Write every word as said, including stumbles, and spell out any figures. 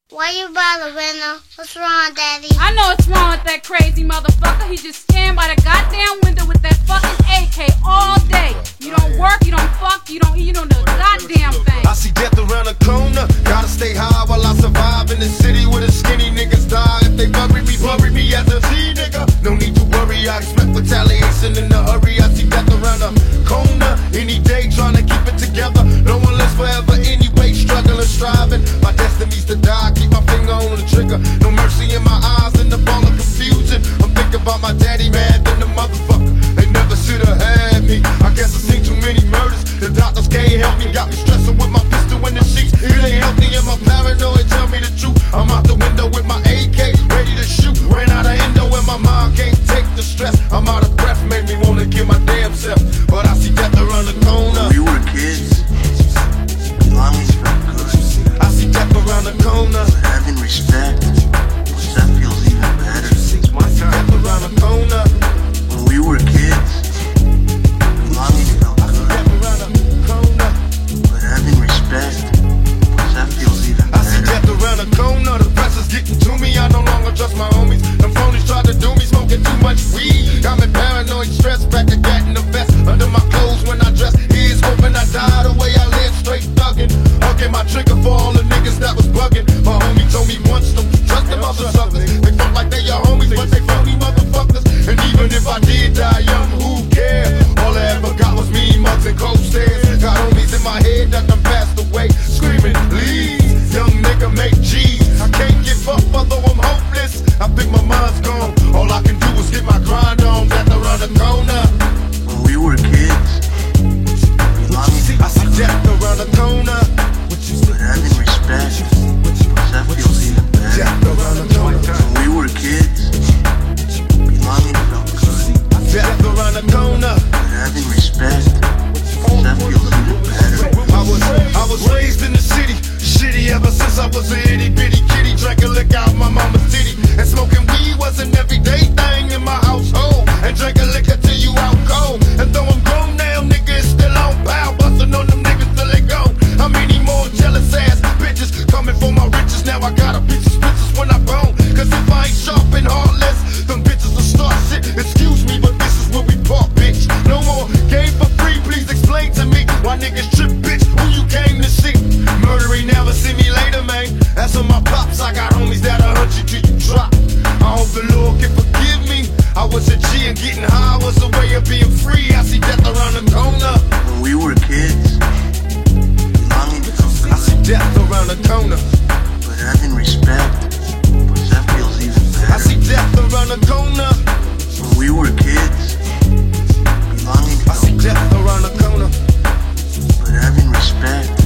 Why you bother, Winner? What's wrong, Daddy? I know what's wrong with that crazy motherfucker. He just stand by the goddamn window with that fucking A K all day. You don't work, you don't fuck, you don't eat, you don't do a goddamn thing. I see death around the corner. Gotta stay high while I survive in the city where the skinny niggas die. If they bury me, bury me as a G nigga. No need to worry, I expect retaliation in a hurry. I see death around the corner. Any day trying to keep it together. No one lives forever anyway, struggling, striving. My destiny's to die, keep my finger on the trigger. No mercy in my eyes in the ball of confusion. I'm thinking about my daddy, man, then the motherfucker. They never should've had me. I guess I've seen too many murders. The doctors can't help me. Got me stressing with my pistol in the sheets. It ain't healthy and my paranoid. Tell me the truth. I'm out the window with my A K, ready to shoot. Ran out of endo and my mind can't take the stress. I'm out of breath, made me wanna kill my damn self. But I see death around the corner. We were kids. Belonging felt good. I see death around the corner. But having respect, which that feels even better. I see death around the corner. When we were kids, belonging felt I see good. death around the corner. But having respect, which that feels even I see better. death around the corner. The press is getting to me. I no longer trust my homies. Them phonies tried to do me, smoking too much weed. Got me paranoid, stressed, back to gat in the vest. Under my clothes when I dress. Here's hoping I die the way I live, straight thuggin'. Hugging my trigger for all the niggas that was bugging. My homie told me once, don't you trust them other suckers. They fuck like they your homies, but they phony motherfuckers. And even if I did die young, who cares? All I ever got was mean mugs and cold stares. Got homies in my head that done passed away, screaming, please, young nigga, make G's. I can't give up, although I'm hopeless. I think my mind's gone. All I can do is get my grind on. Death around the corner. When we were kids, belonging I see death around the corner. but having respect, which that feels even better. Death around the corner. When we were kids, belonging felt good. Death around the corner. But having respect, which that feels even better. I was, I was raised in the city, shitty ever since I was a itty bitty kitty. Drinking liquor out my mama's titty, and smoking weed was an everyday thing in my household. And drinking liquor till you out cold. And though I'm grown now, nigga, it's still on pow. Bustin' on them niggas till they go. How many more jealous ass bitches coming for my riches? Now I got a piece of bitches when I bone. Cause if I ain't sharp and heartless, them bitches will start shit. Excuse me, but this is where we part, bitch. No more game for free, please explain to me why niggas trip, bitch. Who you came to see? Murder ain't never see me later, man. That's on my pops. I got homies that'll hunt you till you drop. I hope the Lord can forgive me. I was a G and getting high was a way of being free. I see death around the corner. When we were kids, belonging felt I see good. death around the corner. But having respect, which that feels even better. I see death around the corner. When we were kids, belonging I see felt good. death around the corner. But having respect,